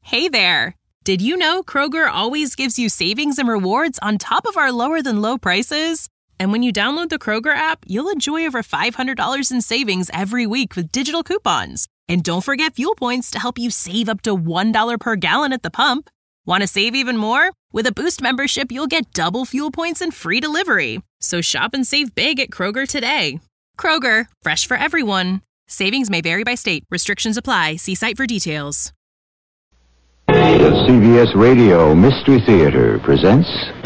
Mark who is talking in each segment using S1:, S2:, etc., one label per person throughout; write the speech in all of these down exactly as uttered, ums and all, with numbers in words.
S1: Hey there! Did you know Kroger always gives you savings and rewards on top of our lower-than-low prices? And when you download the Kroger app, you'll enjoy over five hundred dollars in savings every week with digital coupons. And don't forget fuel points to help you save up to one dollar per gallon at the pump. Want to save even more? With a Boost membership, you'll get double fuel points and free delivery. So shop and save big at Kroger today. Kroger, fresh for everyone. Savings may vary by state. Restrictions apply. See site for details.
S2: The C B S Radio Mystery Theater presents...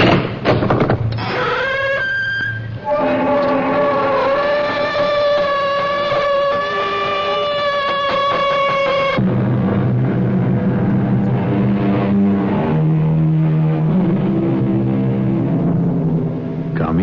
S2: Come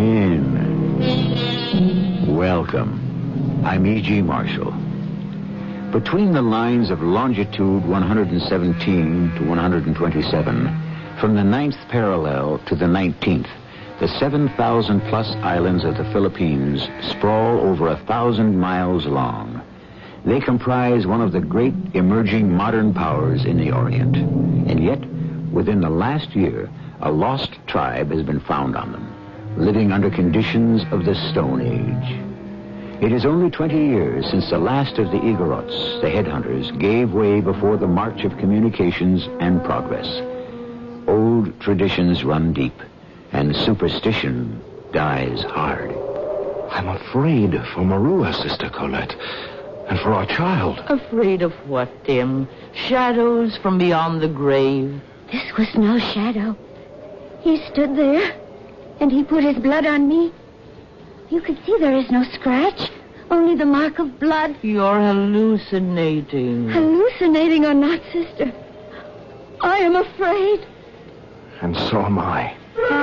S2: in. Welcome. I'm E G. Marshall. Between the lines of longitude one hundred seventeen to one hundred twenty-seven, from the ninth parallel to the nineteenth, the seven thousand plus islands of the Philippines sprawl over a thousand miles long. They comprise one of the great emerging modern powers in the Orient. And yet, within the last year, a lost tribe has been found on them, living under conditions of the Stone Age. It is only twenty years since the last of the Igorots, the headhunters, gave way before the march of communications and progress. Old traditions run deep, and superstition dies hard.
S3: I'm afraid for Marua, Sister Colette, and for our child.
S4: Afraid of what, Tim? Shadows from beyond the grave?
S5: This was no shadow. He stood there, and he put his blood on me. You can see there is no scratch, only the mark of blood.
S4: You're hallucinating.
S5: Hallucinating or not, sister, I am afraid.
S3: And so am I.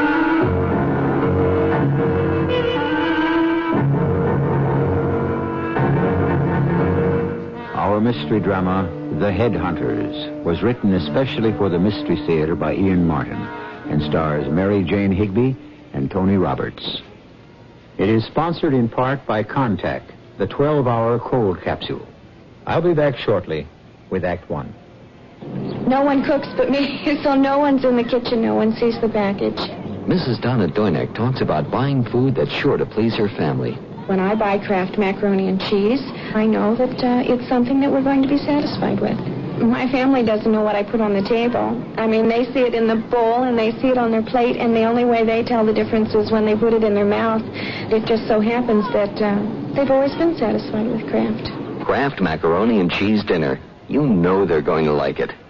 S2: Our mystery drama, The Headhunters, was written especially for the Mystery Theater by Ian Martin and stars Mary Jane Higby and Tony Roberts. It is sponsored in part by Contact, the twelve-hour cold capsule. I'll be back shortly with Act One.
S5: No one cooks but me, so no one's in the kitchen. No one sees the package.
S6: Missus Donna Doinek talks about buying food that's sure to please her family.
S5: When I buy Kraft macaroni and cheese, I know that uh, it's something that we're going to be satisfied with. My family doesn't know what I put on the table. I mean, they see it in the bowl and they see it on their plate, and the only way they tell the difference is when they put it in their mouth. It just so happens that uh, they've always been satisfied with Kraft.
S6: Kraft macaroni and cheese dinner. You know they're going to like it.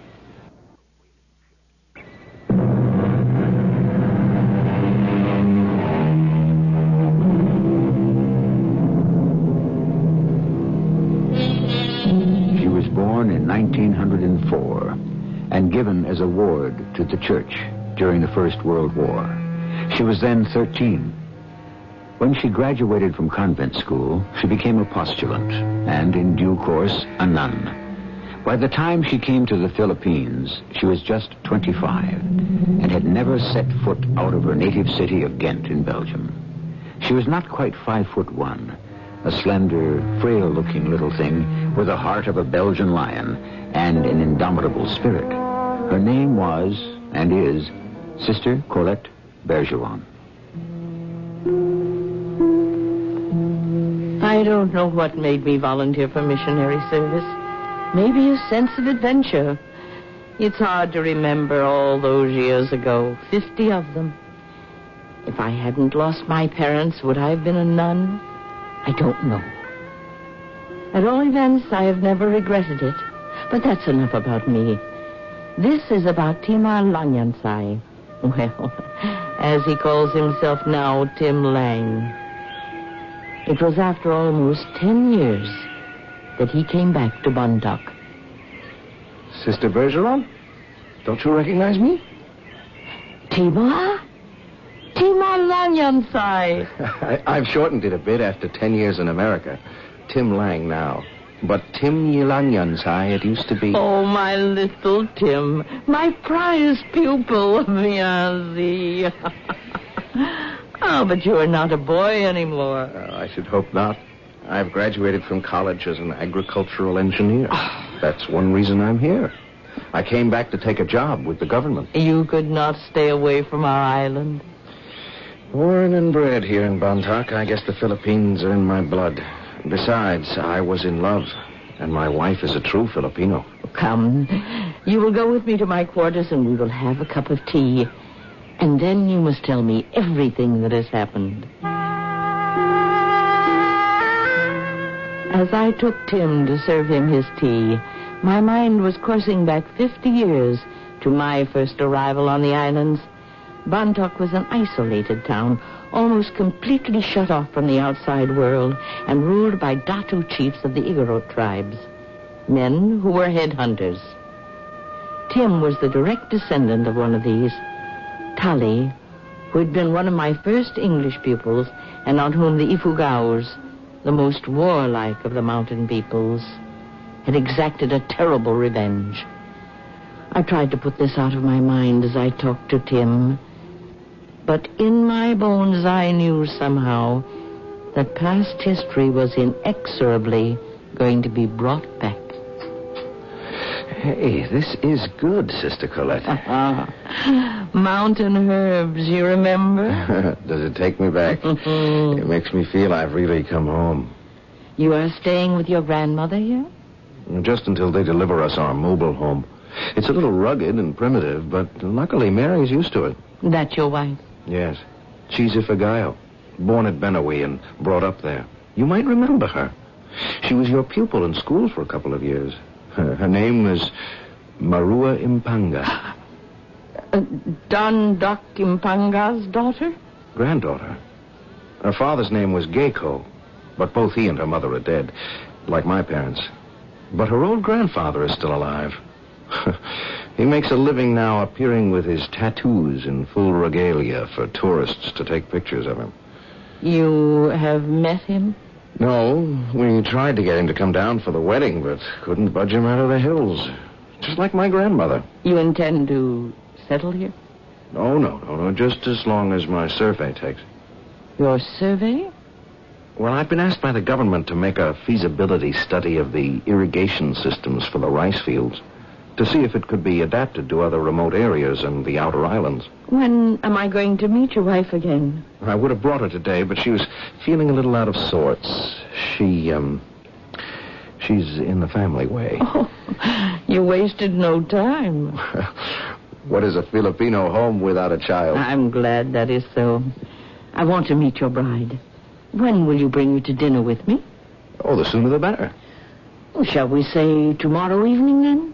S2: nineteen oh four, and given as a ward to the church during the First World War. She was then thirteen. When she graduated from convent school, she became a postulant, and in due course, a nun. By the time she came to the Philippines, she was just twenty-five, and had never set foot out of her native city of Ghent in Belgium. She was not quite five foot one, a slender, frail-looking little thing with the heart of a Belgian lion and an indomitable spirit. Her name was, and is, Sister Colette Bergeron.
S4: I don't know what made me volunteer for missionary service. Maybe a sense of adventure. It's hard to remember all those years ago, fifty of them. If I hadn't lost my parents, would I have been a nun? I don't know. At all events, I have never regretted it. But that's enough about me. This is about Timar Lanyansai. Well, as he calls himself now, Tim Lang. It was after almost ten years that he came back to Bondoc.
S3: Sister Bergeron? Don't you recognize me?
S4: Timar? Timar Lanyansai.
S3: I, I've shortened it a bit after ten years in America. Tim Lang now. But Tim Yilanyansai it used to be.
S4: Oh, my little Tim. My prized pupil, Miazi. Oh, but you are not a boy anymore.
S3: Uh, I should hope not. I've graduated from college as an agricultural engineer. That's one reason I'm here. I came back to take a job with the government.
S4: You could not stay away from our island.
S3: Born and bred here in Bontoc, I guess the Philippines are in my blood. Besides, I was in love, and my wife is a true Filipino.
S4: Come, you will go with me to my quarters and we will have a cup of tea. And then you must tell me everything that has happened. As I took Tim to serve him his tea, my mind was coursing back fifty years to my first arrival on the islands. Bontoc was an isolated town, almost completely shut off from the outside world and ruled by Datu chiefs of the Igorot tribes, men who were headhunters. Tim was the direct descendant of one of these, Tali, who had been one of my first English pupils and on whom the Ifugaos, the most warlike of the mountain peoples, had exacted a terrible revenge. I tried to put this out of my mind as I talked to Tim, but in my bones I knew somehow that past history was inexorably going to be brought back.
S3: Hey, this is good, Sister Colette.
S4: Mountain herbs, you remember?
S3: Does it take me back? It makes me feel I've really come home.
S4: You are staying with your grandmother here?
S3: Just until they deliver us our mobile home. It's a little rugged and primitive, but luckily Mary's used to it.
S4: That's your wife?
S3: Yes. She's Ifagayo, born at Benawi and brought up there. You might remember her. She was your pupil in school for a couple of years. Her, her name was Marua Impanga.
S4: Uh, Don Doc Impanga's daughter?
S3: Granddaughter. Her father's name was Geiko, but both he and her mother are dead, like my parents. But her old grandfather is still alive. He makes a living now appearing with his tattoos in full regalia for tourists to take pictures of him.
S4: You have met him?
S3: No, we tried to get him to come down for the wedding, but couldn't budge him out of the hills. Just like my grandmother.
S4: You intend to settle here?
S3: Oh, no, no, no, just as long as my survey takes.
S4: Your survey?
S3: Well, I've been asked by the government to make a feasibility study of the irrigation systems for the rice fields, to see if it could be adapted to other remote areas and the outer islands.
S4: When am I going to meet your wife again?
S3: I would have brought her today, but she was feeling a little out of sorts. She, um, she's in the family way.
S4: Oh, you wasted no time.
S3: What is a Filipino home without a child?
S4: I'm glad that is so. I want to meet your bride. When will you bring her to dinner with me?
S3: Oh, the sooner the better.
S4: Well, shall we say tomorrow evening, then?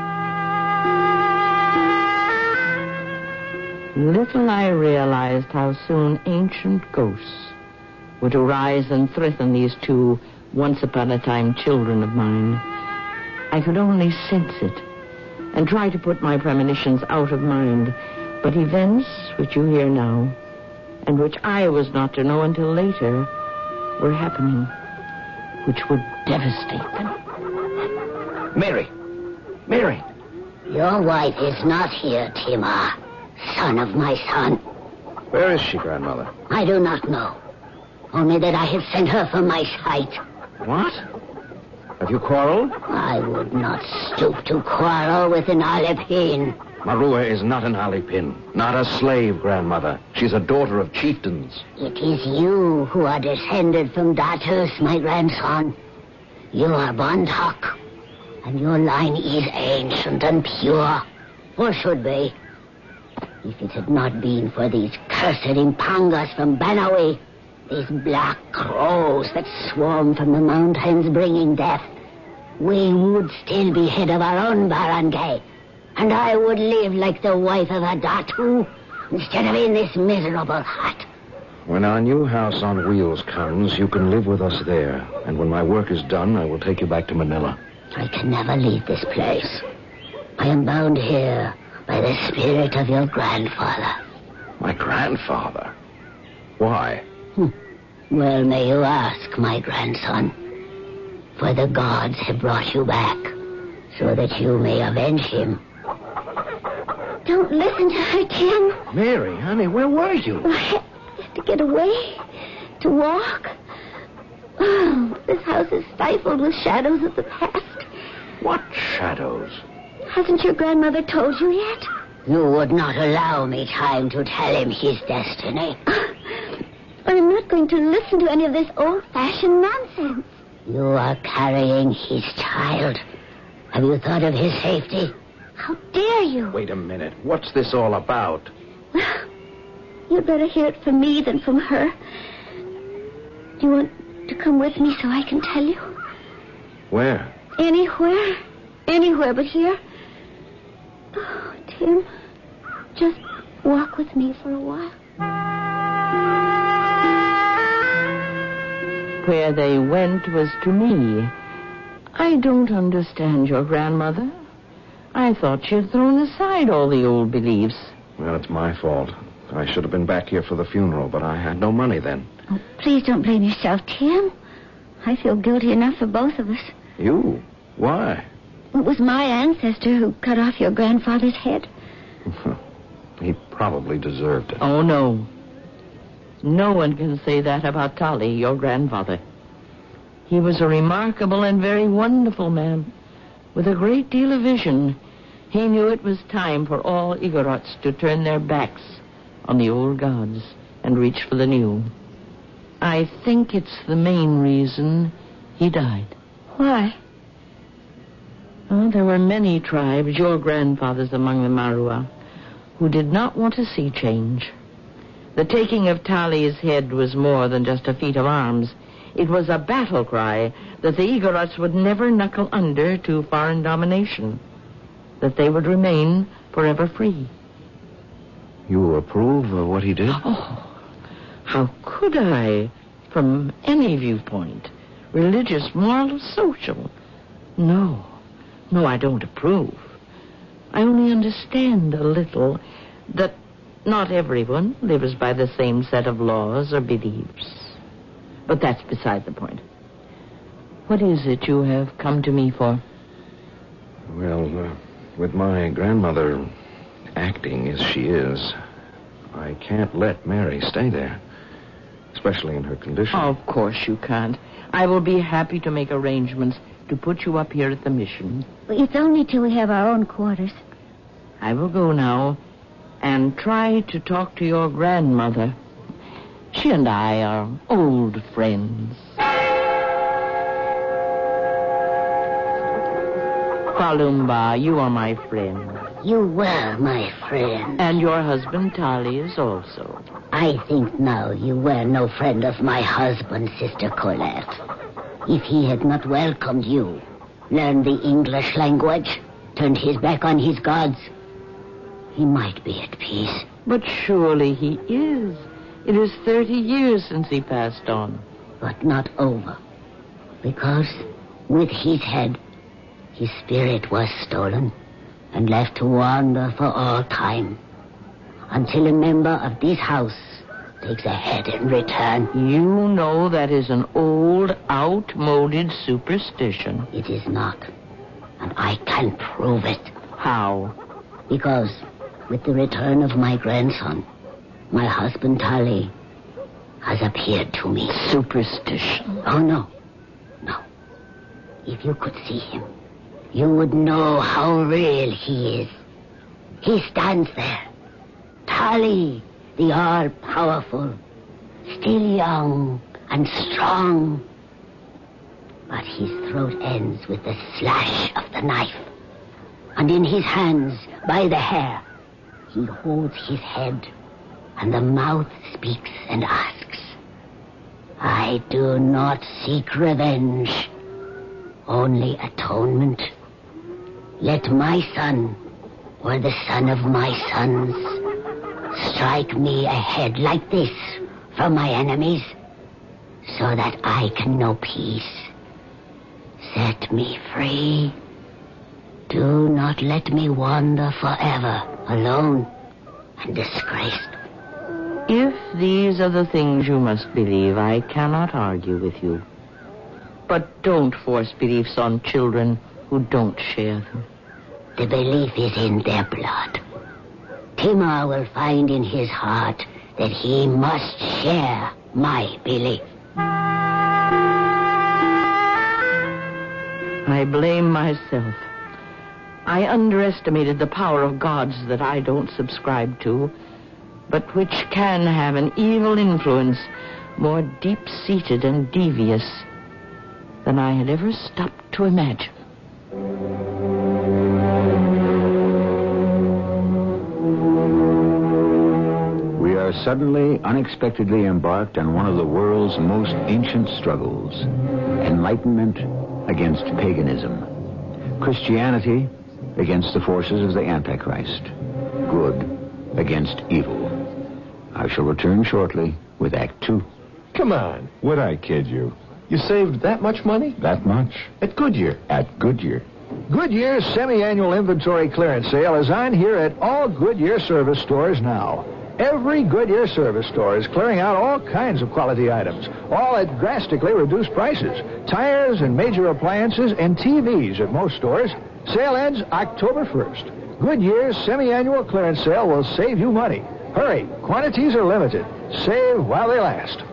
S4: Little I realized how soon ancient ghosts would arise and threaten these two once-upon-a-time children of mine. I could only sense it and try to put my premonitions out of mind. But events which you hear now, and which I was not to know until later, were happening, which would devastate them.
S3: Mary! Mary!
S7: Your wife is not here, Timar, son of my son.
S3: Where is she, Grandmother?
S7: I do not know. Only that I have sent her from my sight.
S3: What? Have you quarreled?
S7: I would not stoop to quarrel with an Alipin.
S3: Marua is not an Alipin, not a slave, Grandmother. She's a daughter of chieftains.
S7: It is you who are descended from Datus, my grandson. You are Bontoc, and your line is ancient and pure, or should be. If it had not been for these cursed Impangas from Benawi, these black crows that swarm from the mountains bringing death, we would still be head of our own barangay, and I would live like the wife of a Datu instead of in this miserable hut.
S3: When our new house on wheels comes, you can live with us there, and when my work is done, I will take you back to Manila.
S7: I can never leave this place. I am bound here by the spirit of your grandfather.
S3: My grandfather? Why?
S7: Hmm. Well, may you ask, my grandson. For the gods have brought you back, so that you may avenge him.
S5: Don't listen to her, Tim.
S3: Mary, honey, where were you?
S5: I had to get away, to walk. Oh, this house is stifled with shadows of the past.
S3: What shadows?
S7: Hasn't your grandmother told you yet? You would not allow me time to tell him his destiny. I'm not going to listen to any of this old-fashioned nonsense. You are carrying his child. Have you thought of his safety? How dare you?
S3: Wait a minute. What's this all about?
S7: Well, you'd better hear it from me than from her. Do you want to come with me so I can tell you?
S3: Where?
S7: Anywhere. Anywhere but here. Oh, Tim, just walk with me for a while.
S4: Where they went was to me. I don't understand your grandmother. I thought she had thrown aside all the old beliefs.
S3: Well, it's my fault. I should have been back here for the funeral, but I had no money then.
S7: Oh, please don't blame yourself, Tim. I feel guilty enough for both of us.
S3: You? Why?
S7: It was my ancestor who cut off your grandfather's head.
S3: He probably deserved it.
S4: Oh, no. No one can say that about Tali, your grandfather. He was a remarkable and very wonderful man, with a great deal of vision. He knew it was time for all Igorots to turn their backs on the old gods and reach for the new. I think it's the main reason he died.
S7: Why?
S4: Well, there were many tribes, your grandfathers among the Marua, who did not want to see change. The taking of Tali's head was more than just a feat of arms. It was a battle cry that the Igorots would never knuckle under to foreign domination, that they would remain forever free.
S3: You approve of what he did?
S4: Oh, how could I, from any viewpoint, religious, moral, social? No, no, I don't approve. I only understand a little that not everyone lives by the same set of laws or beliefs. But that's beside the point. What is it you have come to me for?
S3: Well, uh, with my grandmother acting as she is, I can't let Mary stay there, especially in her condition.
S4: Oh, of course you can't. I will be happy to make arrangements to put you up here at the mission.
S7: It's only till we have our own quarters.
S4: I will go now and try to talk to your grandmother. She and I are old friends. Kalumba, you are my friend.
S7: You were my friend.
S4: And your husband, Tali, is also.
S7: I think now you were no friend of my husband, Sister Colette. If he had not welcomed you, learned the English language, turned his back on his gods, he might be at peace.
S4: But surely he is. It is thirty years since he passed on.
S7: But not over. Because with his head, his spirit was stolen and left to wander for all time, until a member of this house takes a head in return.
S4: You know that is an old, outmoded superstition.
S7: It is not. And I can prove it.
S4: How?
S7: Because with the return of my grandson, my husband Tali has appeared to me.
S4: Superstition?
S7: Oh, no. No. If you could see him, you would know how real he is. He stands there. Tali, the all-powerful, still young and strong. But his throat ends with the slash of the knife. And in his hands, by the hair, he holds his head, and the mouth speaks and asks, I do not seek revenge, only atonement. Let my son, or the son of my sons, strike me a head like this from my enemies, so that I can know peace. Set me free. Do not let me wander forever, alone and disgraced.
S4: If these are the things you must believe, I cannot argue with you. But don't force beliefs on children who don't share them.
S7: The belief is in their blood. Timur will find in his heart that he must share my belief.
S4: I blame myself. I underestimated the power of gods that I don't subscribe to, but which can have an evil influence more deep-seated and devious than I had ever stopped to imagine.
S2: We are suddenly, unexpectedly embarked on one of the world's most ancient struggles, enlightenment against paganism, Christianity against the forces of the Antichrist, good against evil. I shall return shortly with Act Two.
S3: Come on. Would I kid you? You saved that much money?
S2: That much?
S3: At Goodyear.
S2: At Goodyear.
S8: Goodyear's semi-annual inventory clearance sale is on here at all Goodyear service stores now. Every Goodyear service store is clearing out all kinds of quality items, all at drastically reduced prices. Tires and major appliances and T Vs at most stores. Sale ends October first. Goodyear's semi-annual clearance sale will save you money. Hurry, quantities are limited. Save while they last.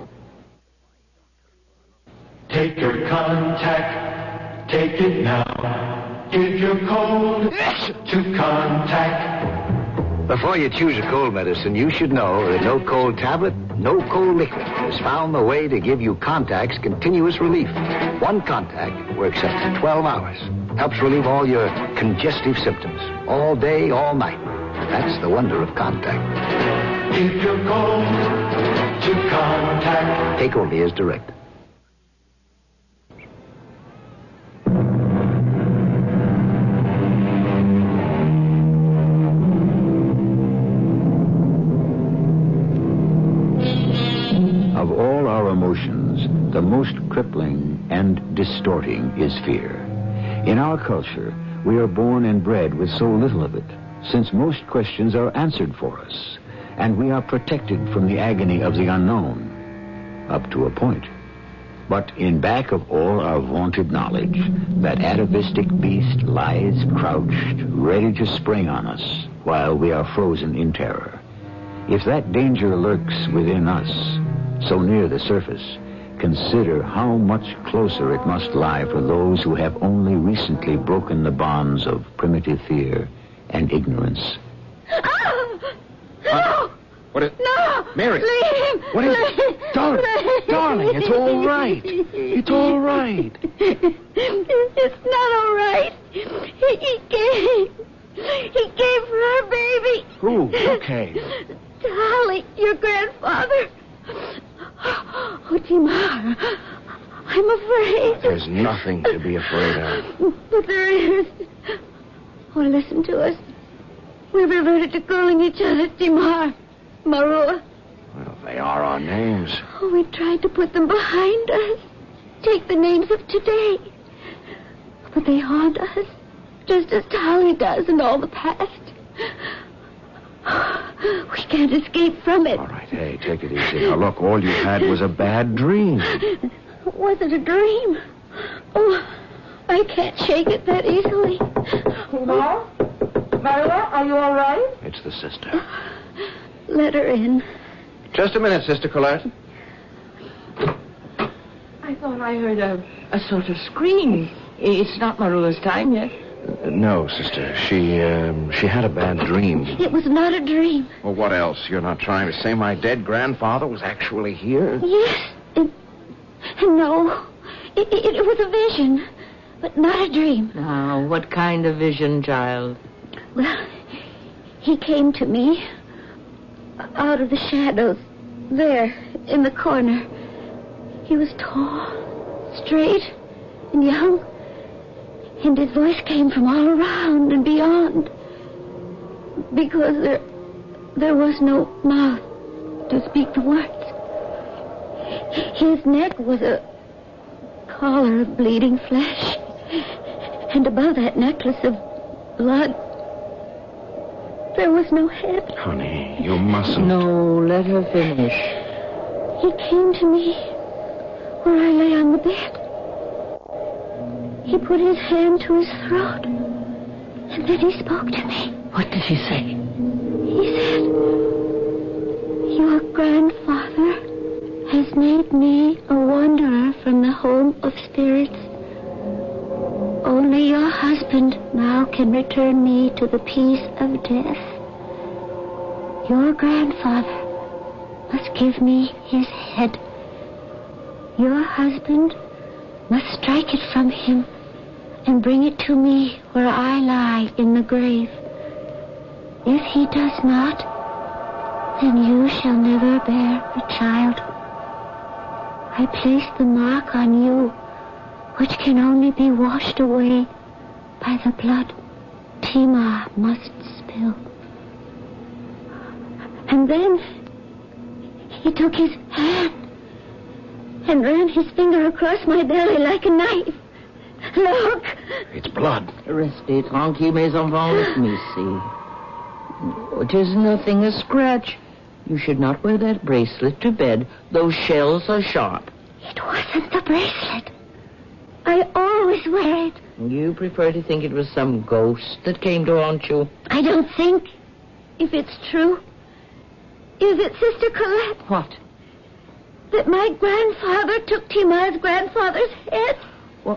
S9: Take your contact, take it now. Give your code to contact.
S3: Before you choose a cold medicine, you should know that no cold tablet, no cold liquid has found the way to give you Contact's continuous relief. One Contact works up to twelve hours. Helps relieve all your congestive symptoms. All day, all night. That's the wonder of Contact.
S9: Give your code to Contact.
S3: Take only as directed.
S2: Of all our emotions, the most crippling and distorting is fear. In our culture, we are born and bred with so little of it, since most questions are answered for us, and we are protected from the agony of the unknown, up to a point. But in back of all our vaunted knowledge, that atavistic beast lies crouched, ready to spring on us while we are frozen in terror. If that danger lurks within us, so near the surface, consider how much closer it must lie for those who have only recently broken the bonds of primitive fear and ignorance.
S5: Oh! No!
S3: What is...
S5: No!
S3: Mary!
S5: Leave him!
S3: What is...
S5: Leave-
S3: Darling,
S5: leave-
S3: darling, it's all right. It's all right.
S5: It's not all right. He, he gave... He gave her baby.
S3: Who? Okay.
S5: Dolly, your grandfather. Oh, Timar, I'm afraid.
S3: There's nothing to be afraid of.
S5: But there is. Oh, listen to us. We've reverted to calling each other Timar, Marua.
S3: Well, they are our names.
S5: Oh, we tried to put them behind us. Take the names of today. But they haunt us, just as Dolly does in all the past. We can't escape from it.
S3: All right, hey, take it easy. Now, look, all you had was a bad dream.
S5: Was it a dream? Oh, I can't shake it that easily.
S4: Timar? Marilla, are you all right?
S3: It's the sister.
S5: Let her in.
S3: Just a minute, Sister Colette.
S4: I thought I heard a, a sort of scream. It's not Marilla's time yet.
S3: Uh, no, sister. She, um, she had a bad dream.
S5: It was not a dream.
S3: Well, what else? You're not trying to say my dead grandfather was actually here?
S5: Yes. It, no. It, it, it was a vision, but not a dream.
S4: Now, what kind of vision, child?
S5: Well, he came to me out of the shadows there in the corner. He was tall, straight, and young. And his voice came from all around and beyond. Because there there was no mouth to speak the words. His neck was a collar of bleeding flesh. And above that necklace of blood, there was no head.
S3: Honey, you mustn't.
S4: No, let her finish.
S5: He came to me where I lay on the bed. He put his hand to his throat, and then he spoke to me.
S4: What did he say?
S5: He said, "Your grandfather has made me a wanderer from the home of spirits. Only your husband now
S7: now can return me to the peace of death. Your grandfather must give me his head. Your husband must strike it from him and bring it to me where I lie in the grave. If he does not, then you shall never bear a child. I place the mark on you, which can only be washed away by the blood Timar must spill. And then he took his hand and ran his finger across my belly like a knife. Look!
S3: It's blood.
S4: Restez tranquille, mes enfants. Let me see. It is nothing, a scratch. You should not wear that bracelet to bed. Those shells are sharp.
S7: It wasn't the bracelet. I always wear it.
S4: You prefer to think it was some ghost that came to haunt you?
S7: I don't think. If it's true. Is it Sister Colette?
S4: What?
S7: That my grandfather took Timar's grandfather's head?
S4: Well,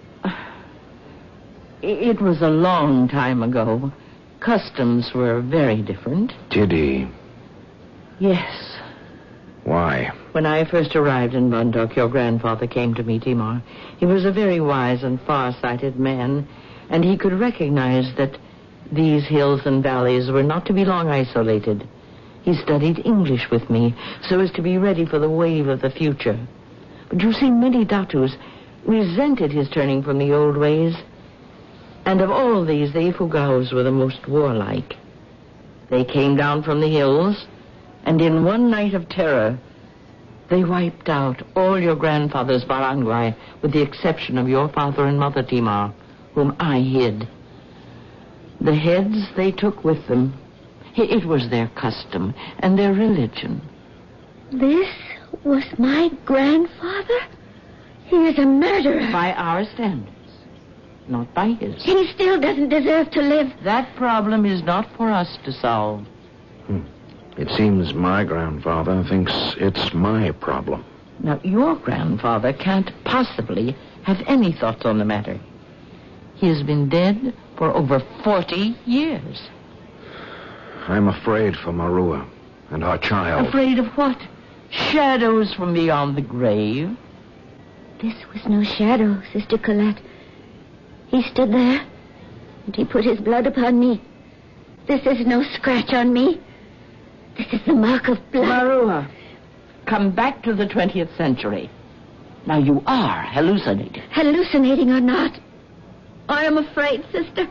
S4: it was a long time ago. Customs were very different.
S3: Did he?
S4: Yes.
S3: Why?
S4: When I first arrived in Bundok, your grandfather came to me, Timar. He was a very wise and far-sighted man, and he could recognize that these hills and valleys were not to be long isolated. He studied English with me so as to be ready for the wave of the future. But you see, many Datus resented his turning from the old ways. And of all these, the Ifugaos were the most warlike. They came down from the hills, and in one night of terror, they wiped out all your grandfather's barangay, with the exception of your father and mother, Timar, whom I hid. The heads they took with them. It was their custom and their religion.
S7: This was my grandfather? He is a murderer.
S4: By our standards. Not by his.
S7: He still doesn't deserve to live.
S4: That problem is not for us to solve.
S3: Hmm. It seems my grandfather thinks it's my problem.
S4: Now, your grandfather can't possibly have any thoughts on the matter. He has been dead for over forty years.
S3: I'm afraid for Marua and our child.
S4: Afraid of what? Shadows from beyond the grave?
S7: This was no shadow, Sister Colette. He stood there, and he put his blood upon me. This is no scratch on me. This is the mark of blood.
S4: Marua, come back to the twentieth century. Now, you are hallucinating.
S7: Hallucinating or not, I am afraid, Sister.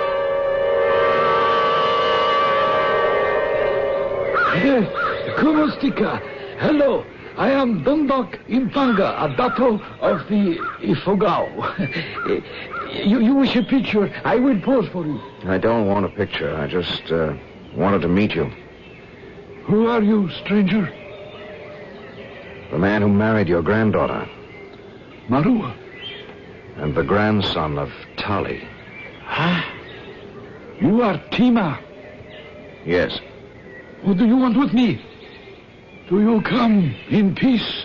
S10: Kumostika. Hello. I am Dundok Impanga, a Dato of the Ifugao. you, you wish a picture? I will pose for you.
S3: I don't want a picture. I just uh, wanted to meet you.
S10: Who are you, stranger?
S3: The man who married your granddaughter.
S10: Marua.
S3: And the grandson of Tali.
S10: Ah. You are Timar.
S3: Yes.
S10: What do you want with me? Do you come in peace?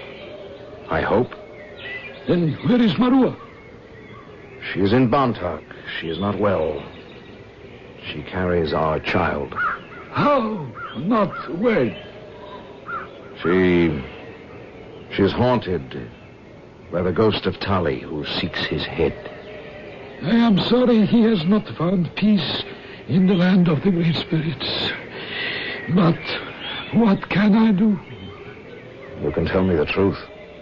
S3: I hope.
S10: Then where is Marua?
S3: She is in Bantak. She is not well. She carries our child.
S10: How not well?
S3: She... She is haunted by the ghost of Tali, who seeks his head.
S10: I am sorry he has not found peace in the land of the great spirits. But what can I do?
S3: You can tell me the truth.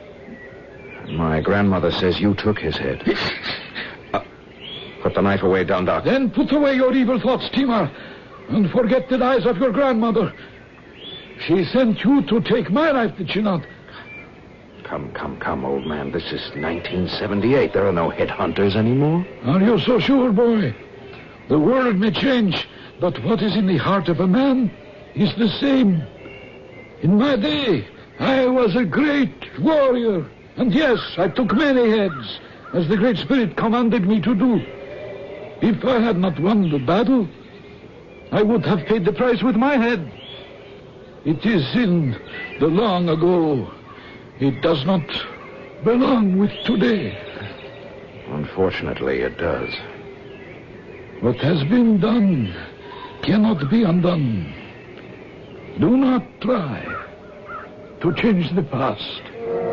S3: My grandmother says you took his head. uh, put the knife away, Dundok.
S10: Then put away your evil thoughts, Timar, and forget the lies of your grandmother. She sent you to take my life, did she not?
S3: Come, come, come, old man. This is nineteen seventy-eight. There are no headhunters anymore.
S10: Are you so sure, boy? The world may change, but what is in the heart of a man is the same. In my day, I was a great warrior. And yes, I took many heads, as the Great Spirit commanded me to do. If I had not won the battle, I would have paid the price with my head. It is in the long ago. It does not belong with today.
S3: Unfortunately, it does.
S10: What has been done cannot be undone. Do not try to change the past.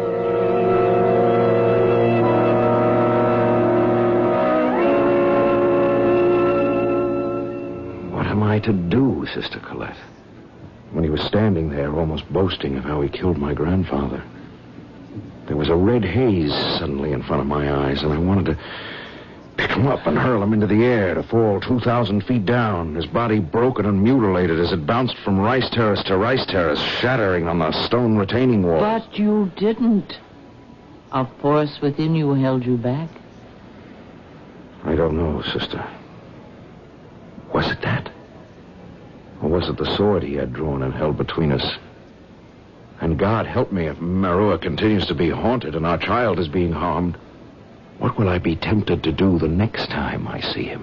S3: What am I to do, Sister Colette? When he was standing there, almost boasting of how he killed my grandfather, there was a red haze suddenly in front of my eyes, and I wanted to pick him up and hurl him into the air to fall two thousand feet down, his body broken and mutilated as it bounced from Rice Terrace to Rice Terrace, shattering on the stone retaining wall.
S4: But you didn't. A force within you held you back.
S3: I don't know, Sister. Was it that? Or was it the sword he had drawn and held between us? And God help me if Marua continues to be haunted and our child is being harmed. What will I be tempted to do the next time I see him?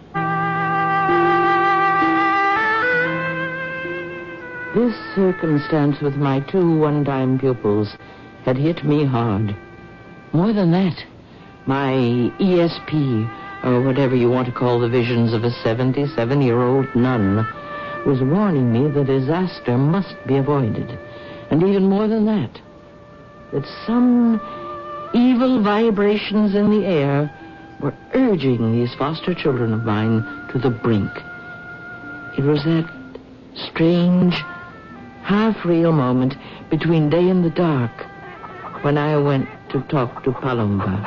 S4: This circumstance with my two one-time pupils had hit me hard. More than that, my E S P, or whatever you want to call the visions of a seventy-seven-year-old nun, was warning me that disaster must be avoided. And even more than that, that some evil vibrations in the air were urging these foster children of mine to the brink. It was that strange, half-real moment between day and the dark when I went to talk to Palumba.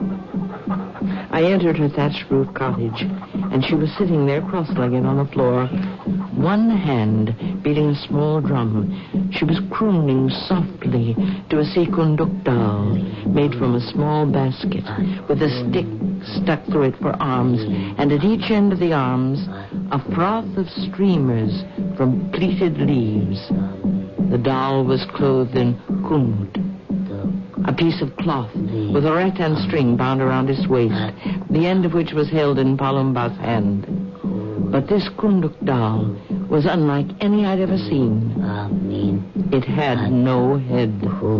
S4: I entered her thatched roof cottage, and she was sitting there cross-legged on the floor, one hand beating a small drum. She was crooning softly to a Sikunduk doll made from a small basket with a stick stuck through it for arms, and at each end of the arms a froth of streamers from pleated leaves. The doll was clothed in kunud, a piece of cloth with a rattan string bound around its waist, the end of which was held in Palumba's hand. But this kunduk doll was unlike any I'd ever seen. It had no head.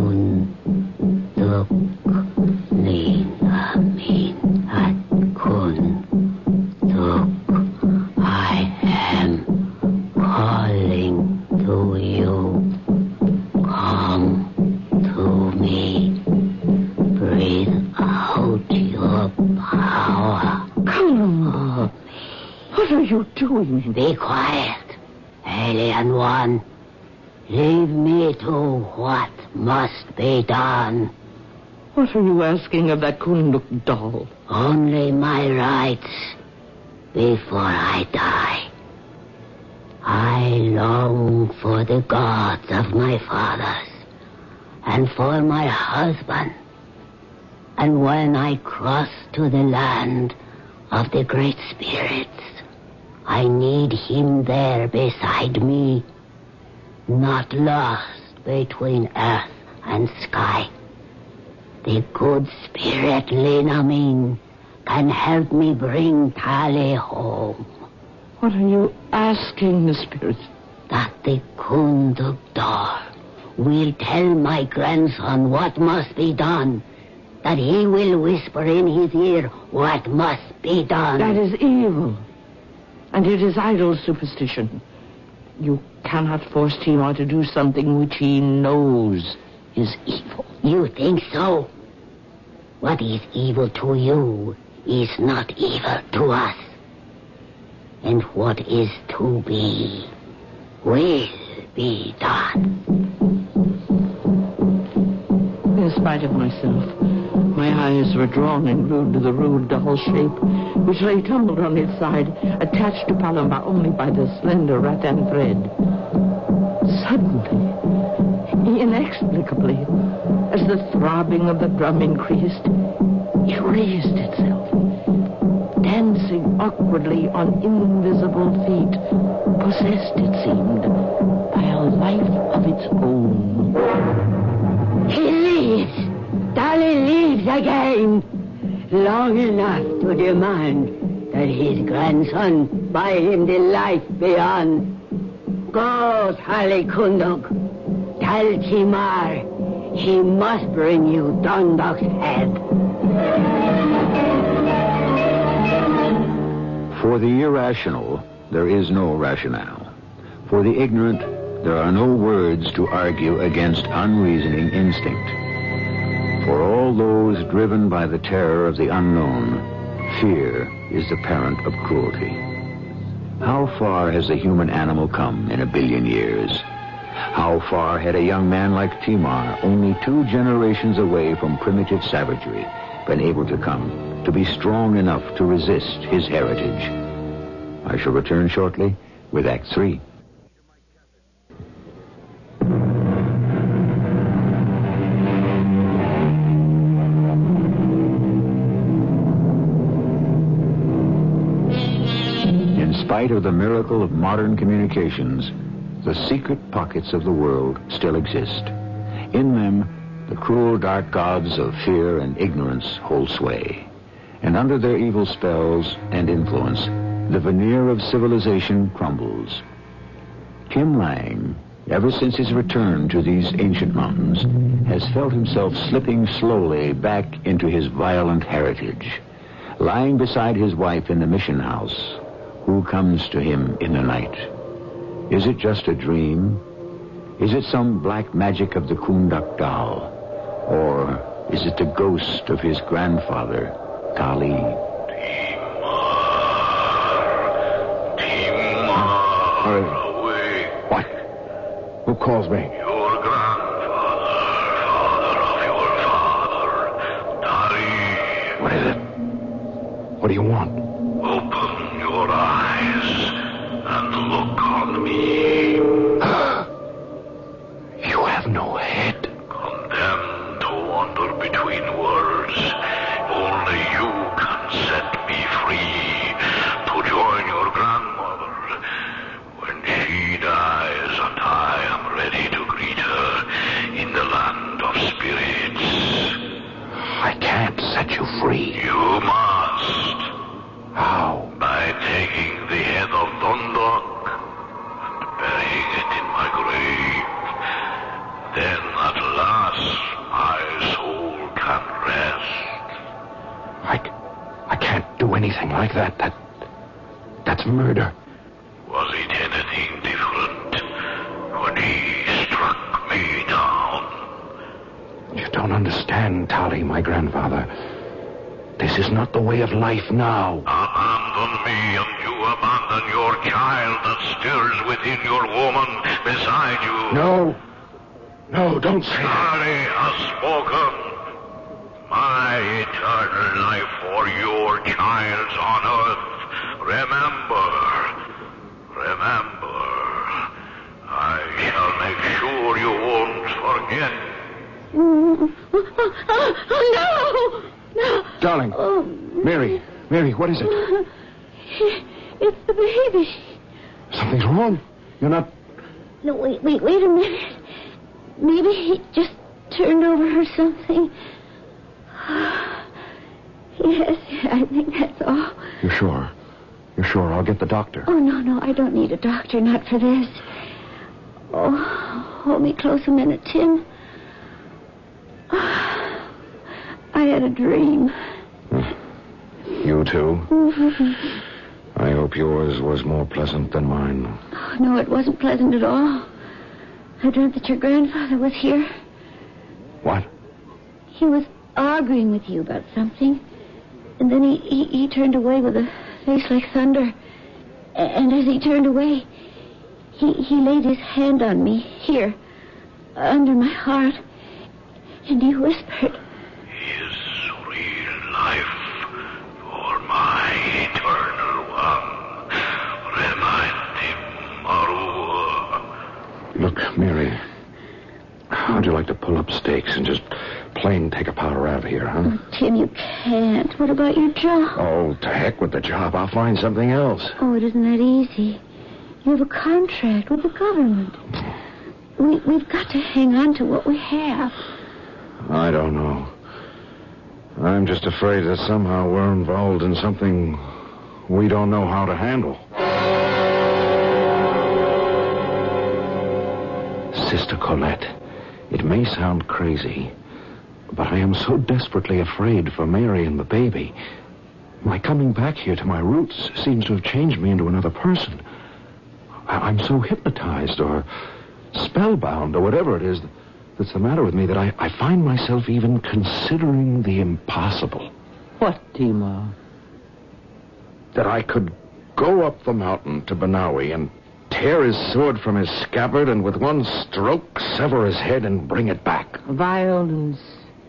S4: I am calling to you. Come to me. Breathe out your power. Come. What are you doing? Be quiet, alien one. Leave me to what must be done. What are you asking of that Kunduk doll? Only my rights before I die. I long for the gods of my fathers and for my husband. And when I cross to the land of the great spirits, I need him there beside me, not lost between earth and sky. The good spirit Linamin can help me bring Tali home. What are you asking the spirit? That the Kunduk doll will tell my grandson what must be done. That he will whisper in his ear what must be done. That is evil. And it is idle superstition. You cannot force Timor to do something which he knows is evil. You think so? What is evil to you is not evil to us. And what is to be will be done. In spite of myself, my eyes were drawn and glued to the rude doll shape, which lay tumbled on its side, attached to Palumba only by the slender rattan thread. Suddenly, inexplicably, as the throbbing of the drum increased, it raised itself, dancing awkwardly on invisible feet, possessed, it seemed, by a life of its own. He leaves! Dolly leaves again! Long enough to demand that his grandson buy him the life beyond. Go, Tali Kunduk. Tell Timar he must bring you Dunduk's head.
S2: For the irrational, there is no rationale. For the ignorant, there are no words to argue against unreasoning instinct. For all those driven by the terror of the unknown, fear is the parent of cruelty. How far has the human animal come in a billion years? How far had a young man like Timar, only two generations away from primitive savagery, been able to come, to be strong enough to resist his heritage? I shall return shortly with Act Three. In spite of the miracle of modern communications, the secret pockets of the world still exist. In them, the cruel dark gods of fear and ignorance hold sway. And under their evil spells and influence, the veneer of civilization crumbles. Tim Lang, ever since his return to these ancient mountains, has felt himself slipping slowly back into his violent heritage. Lying beside his wife in the mission house, who comes to him in the night? Is it just a dream? Is it some black magic of the Kundak doll? Or is it the ghost of his grandfather, Kali?
S10: Timar, away.
S3: What? Who calls me?
S10: Your grandfather, father of your father, Dari.
S3: What is it? What do you want?
S10: Open your eyes and look on me.
S3: You have no head.
S10: Condemned to wander between worlds, only you can set me free to join your grandmother. When she dies and I am ready to greet her in the land of spirits.
S3: I can't set you free.
S10: You must.
S3: How?
S10: By taking the head of Dundalk and burying it in my grave. Then at last my soul can rest.
S3: I, I can't do anything like that. That, that's murder.
S10: Was it anything different when he struck me down?
S3: You don't understand, Tali, my grandfather. This is not the way of life now.
S10: Abandon me and you abandon your child that stirs within your woman beside you.
S3: No. No, don't say that.
S10: Dari has spoken. My eternal life for your child's on earth. Remember. Remember. I shall make sure you won't forget.
S7: Oh, oh, no! No.
S3: Darling.
S7: Oh.
S3: Mary. Mary, what is it?
S7: It's the baby.
S3: Something's wrong. You're not...
S7: No, wait, wait, wait a minute. Maybe he just turned over or something. Yes, I think that's all.
S3: You're sure? You're sure? I'll get the doctor.
S7: Oh, no, no, I don't need a doctor, not for this. Oh, hold me close a minute, Tim. I had a dream.
S3: You too? I hope yours was more pleasant than mine.
S7: Oh, no, it wasn't pleasant at all. I dreamt that your grandfather was here.
S3: What?
S7: He was arguing with you about something. And then he, he, he turned away with a face like thunder. And as he turned away, he, he laid his hand on me, here, under my heart. And he whispered,
S10: His real life for my eternal one. Remind him, Marua.
S3: Look, Mary, how'd you like to pull up stakes and just plain take a powder out of here, huh?
S7: Oh, Tim, you can't. What about your job?
S3: Oh, to heck with the job. I'll find something else.
S7: Oh, it isn't that easy. You have a contract with the government. We, we've got to hang on to what we have.
S3: I don't know. I'm just afraid that somehow we're involved in something we don't know how to handle. Sister Colette, it may sound crazy, but I am so desperately afraid for Mary and the baby. My coming back here to my roots seems to have changed me into another person. I- I'm so hypnotized or spellbound or whatever it is that's the matter with me that I, I find myself even considering the impossible.
S4: What, Timur?
S3: That I could go up the mountain to Benawi and tear his sword from his scabbard and with one stroke sever his head and bring it back.
S4: Violence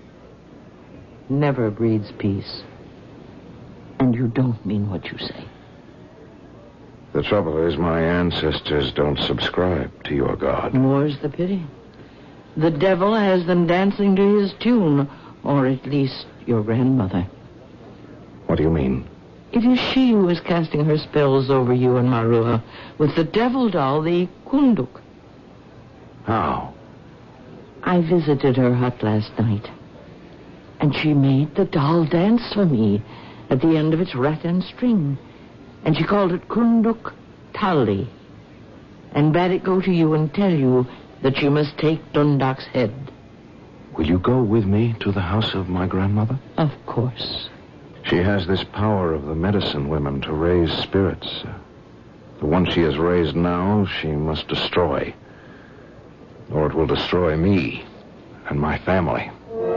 S4: never breeds peace. And you don't mean what you say.
S3: The trouble is my ancestors don't subscribe to your God.
S4: More's the pity. The devil has them dancing to his tune, or at least your grandmother.
S3: What do you mean?
S4: It is she who is casting her spells over you and Marua with the devil doll, the Kunduk.
S3: How?
S4: I visited her hut last night, and she made the doll dance for me at the end of its rattan string, and she called it Kunduk Tali, and bade it go to you and tell you that you must take Dundak's head.
S3: Will you go with me to the house of my grandmother?
S4: Of course.
S3: She has this power of the medicine women to raise spirits. The one she has raised now, she must destroy. Or it will destroy me and my family.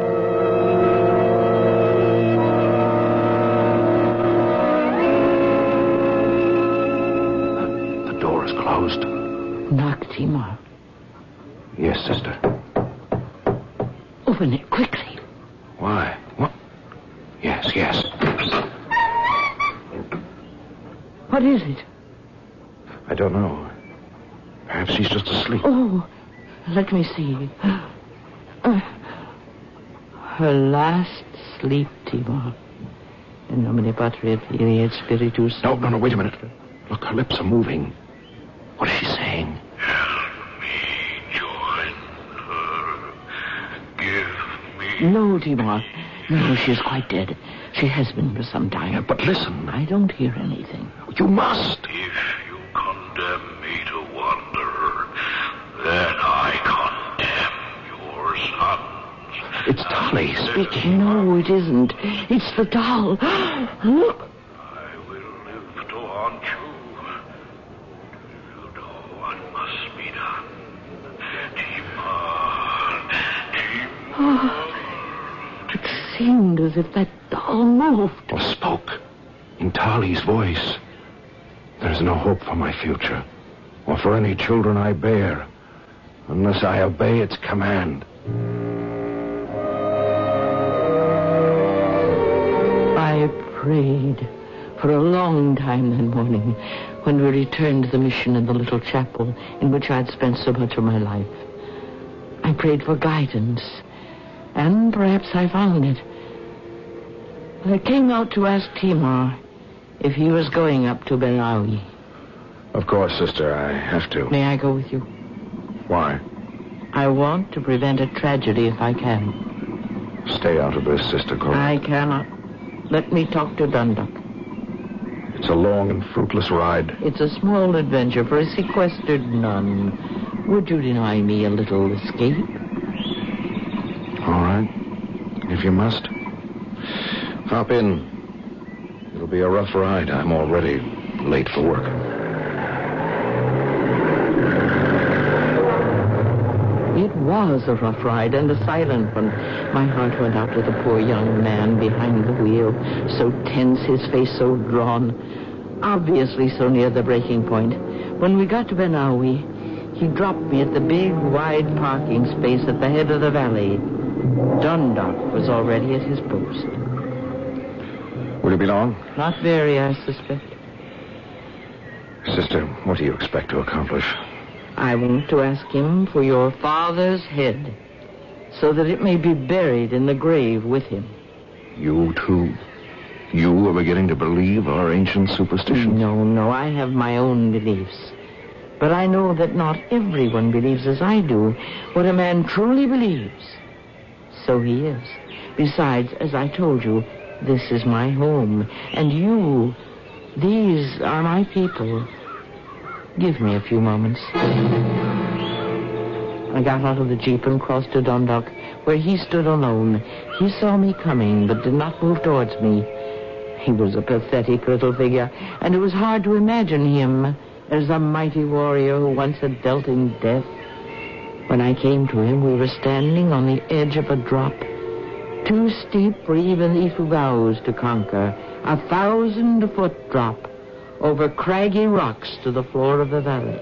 S3: The door is closed.
S4: Knock, Timur.
S3: Yes, sister.
S4: Open it quickly.
S3: Why? What? Yes, yes.
S4: What is it?
S3: I don't know. Perhaps she's just asleep.
S4: Oh, let me see. Uh, her last sleep, Timur. In nomine Patria Filii et Spiritus.
S3: No, no, no, wait a minute. Look, her lips are moving. What is she saying?
S10: Help me join her. Give me...
S4: No, Timur. No, she is quite dead. She has been for some time.
S3: Yeah, but listen.
S4: I don't hear anything.
S3: You must.
S10: If you condemn me to wander, then I condemn your sons.
S3: It's Tali speaking.
S4: No, it isn't. It's the doll. Look.
S10: I will live to haunt you. You know what must be done. Timur. Timur.
S4: Oh, it seemed as if that doll moved.
S3: Or spoke. In Tali's voice. There's no hope for my future. Or for any children I bear. Unless I obey its command.
S4: I prayed for a long time that morning when we returned to the mission in the little chapel in which I'd spent so much of my life. I prayed for guidance, and perhaps I found it. I came out to ask Timur if he was going up to Benawi.
S3: Of course, sister, I have to.
S4: May I go with you?
S3: Why?
S4: I want to prevent a tragedy if I can.
S3: Stay out of this, Sister Cora.
S4: I cannot. Let me talk to Dunduk.
S3: It's a long and fruitless ride.
S4: It's a small adventure for a sequestered nun. Would you deny me a little escape?
S3: All right. If you must. Hop in. It'll be a rough ride. I'm already late for work.
S4: It was a rough ride and a silent one. My heart went out to the poor young man behind the wheel, so tense, his face so drawn, obviously so near the breaking point. When we got to Benawi, he dropped me at the big, wide parking space at the head of the valley. Dunduk was already at his post.
S3: Will you be long?
S4: Not very, I suspect.
S3: Sister, what do you expect to accomplish?
S4: I want to ask him for your father's head, so that it may be buried in the grave with him.
S3: You, too? You are beginning to believe our ancient superstitions?
S4: No, no, I have my own beliefs. But I know that not everyone believes as I do. What a man truly believes, so he is. Besides, as I told you, this is my home. And you, these are my people. Give me a few moments. I got out of the jeep and crossed to Dunduk, where he stood alone. He saw me coming, but did not move towards me. He was a pathetic little figure, and it was hard to imagine him as a mighty warrior who once had dealt in death. When I came to him, we were standing on the edge of a drop, too steep for even these vows to conquer, a thousand-foot drop over craggy rocks to the floor of the valley.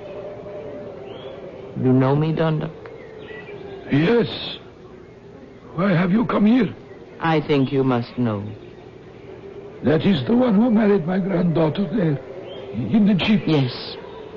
S4: You know me, Dundalk?
S10: Yes. Why have you come here?
S4: I think you must know.
S10: That is the one who married my granddaughter there, in the jeep.
S4: Yes.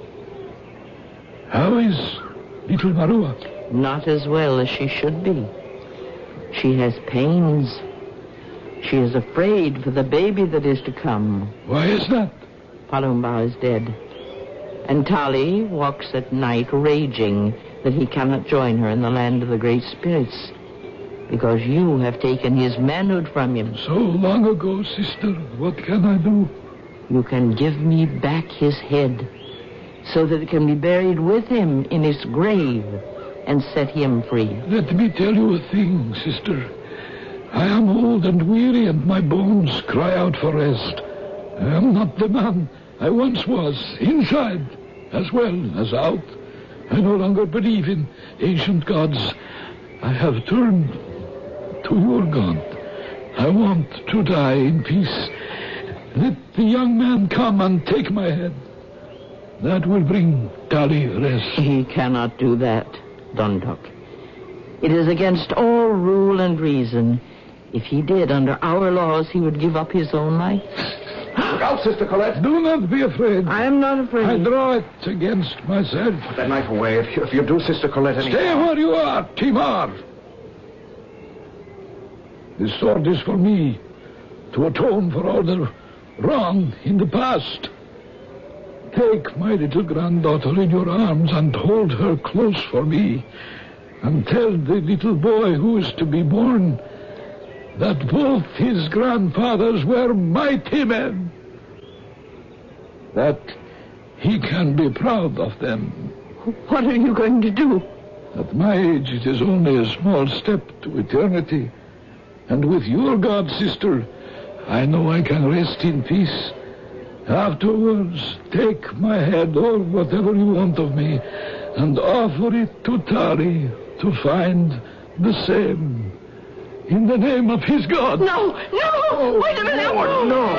S10: How is little Marua?
S4: Not as well as she should be. She has pains. She is afraid for the baby that is to come.
S10: Why is that?
S4: Palumba is dead. And Tali walks at night raging that he cannot join her in the land of the great spirits, because you have taken his manhood from him.
S10: So long ago, sister. What can I do?
S4: You can give me back his head so that it can be buried with him in his grave and set him free.
S10: Let me tell you a thing, sister. I am old and weary, and my bones cry out for rest. I am not the man I once was, inside as well as out. I no longer believe in ancient gods. I have turned to your God. I want to die in peace. Let the young man come and take my head. That will bring Tali rest.
S4: He cannot do that, Dundalk. It is against all rule and reason. If he did, under our laws, he would give up his own life.
S3: Look out, Sister Colette.
S10: Do not be afraid.
S4: I am not afraid.
S10: I draw it against myself.
S3: Put that knife away. If you, if you do, Sister Colette, any...
S10: Stay where you are, Timar. This sword is for me, to atone for all the wrong in the past. Take my little granddaughter in your arms and hold her close for me. And tell the little boy who is to be born that both his grandfathers were mighty men. That he can be proud of them.
S4: What are you going to do?
S10: At my age, it is only a small step to eternity. And with your God, sister, I know I can rest in peace. Afterwards, take my head or whatever you want of me and offer it to Tali to find the same. In the name of his God.
S4: No, no! Oh, wait a minute!
S3: No, no.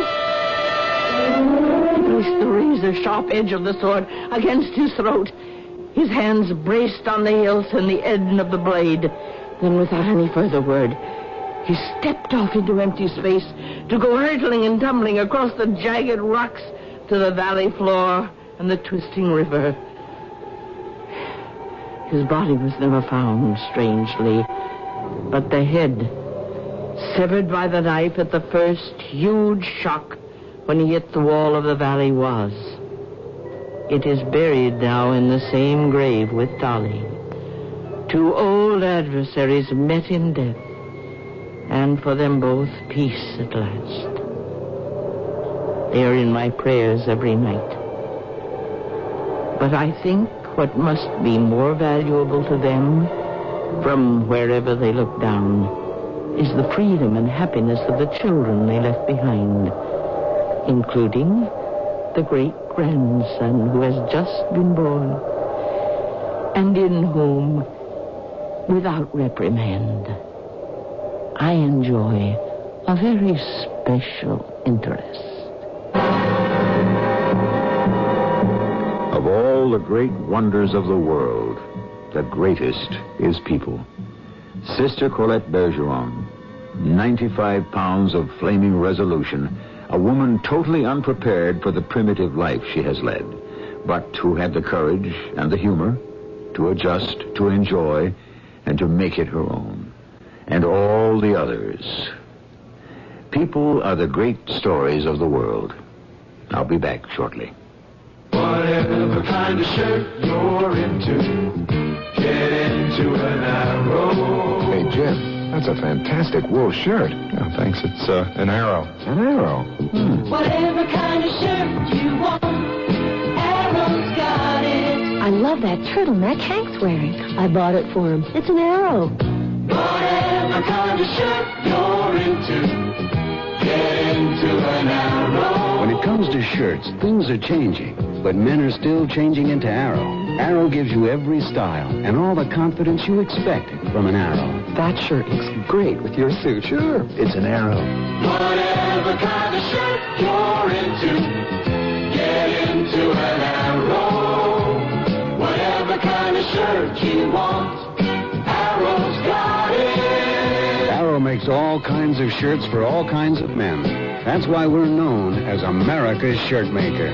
S4: Oh. He pushed the razor-sharp edge of the sword against his throat. His hands braced on the hilt and the end of the blade. Then, without any further word, he stepped off into empty space to go hurtling and tumbling across the jagged rocks to the valley floor and the twisting river. His body was never found, strangely. But the head, severed by the knife at the first huge shock when he hit the wall of the valley, was. It is buried now in the same grave with Tali. Two old adversaries met in death, and for them both, peace at last. They are in my prayers every night. But I think what must be more valuable to them, from wherever they look down, is the freedom and happiness of the children they left behind, including the great-grandson who has just been born, and in whom, without reprimand, I enjoy a very special interest.
S2: Of all the great wonders of the world, the greatest is people. Sister Colette Bergeron, ninety-five pounds of flaming resolution, a woman totally unprepared for the primitive life she has led, but who had the courage and the humor to adjust, to enjoy, and to make it her own. And all the others. People are the great stories of the world. I'll be back shortly.
S9: Whatever kind of shirt you're into, get into an Arrow.
S3: Hey, Jim, that's a fantastic wool shirt.
S11: Oh, thanks. It's uh, an Arrow.
S3: An Arrow? Hmm.
S12: Whatever kind of shirt you want, Arrow's got it.
S13: I love that turtleneck Hank's wearing. I bought it for him. It's an Arrow.
S9: Whatever kind of shirt you're into, Get into an Arrow.
S14: When it comes to shirts, things are changing, but men are still changing into Arrow. Arrow gives you every style and all the confidence you expect from an Arrow.
S6: That shirt looks great with your suit.
S8: Sure, it's an Arrow.
S9: Whatever kind of shirt you're into, get into an Arrow. Whatever kind of shirt you want, Arrow's got it.
S14: Arrow makes all kinds of shirts for all kinds of men. That's why we're known as America's shirt maker.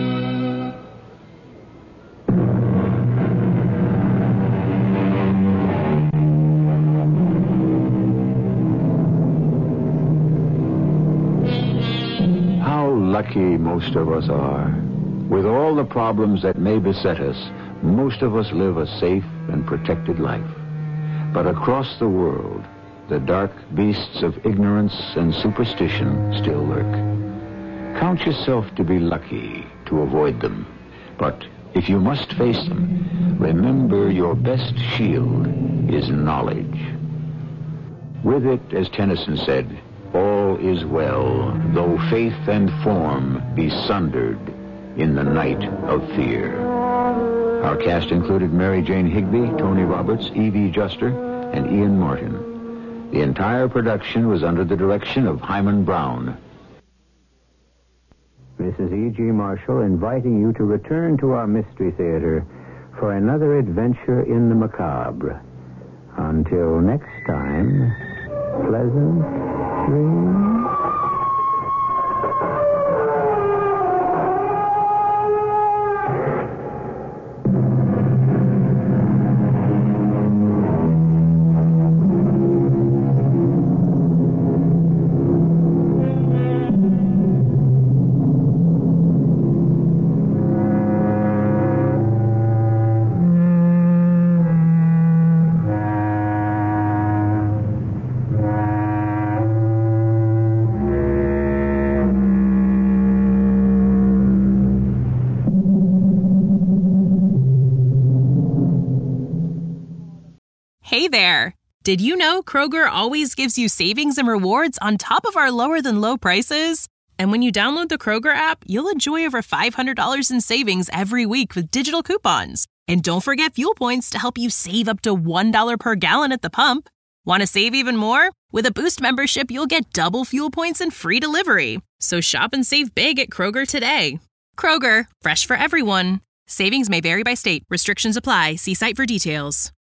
S2: Lucky most of us are. With all the problems that may beset us, most of us live a safe and protected life. But across the world, the dark beasts of ignorance and superstition still lurk. Count yourself to be lucky to avoid them. But if you must face them, remember your best shield is knowledge. With it, as Tennyson said, all is well, though faith and form be sundered in the night of fear. Our cast included Mary Jane Higby, Tony Roberts, Evie Juster, and Ian Martin. The entire production was under the direction of Hyman Brown. This is E G. Marshall inviting you to return to our Mystery Theater for another adventure in the macabre. Until next time, pleasant dreams.
S1: Hey there! Did you know Kroger always gives you savings and rewards on top of our lower-than-low prices? And when you download the Kroger app, you'll enjoy over five hundred dollars in savings every week with digital coupons. And don't forget fuel points to help you save up to one dollar per gallon at the pump. Want to save even more? With a Boost membership, you'll get double fuel points and free delivery. So shop and save big at Kroger today. Kroger, fresh for everyone. Savings may vary by state. Restrictions apply. See site for details.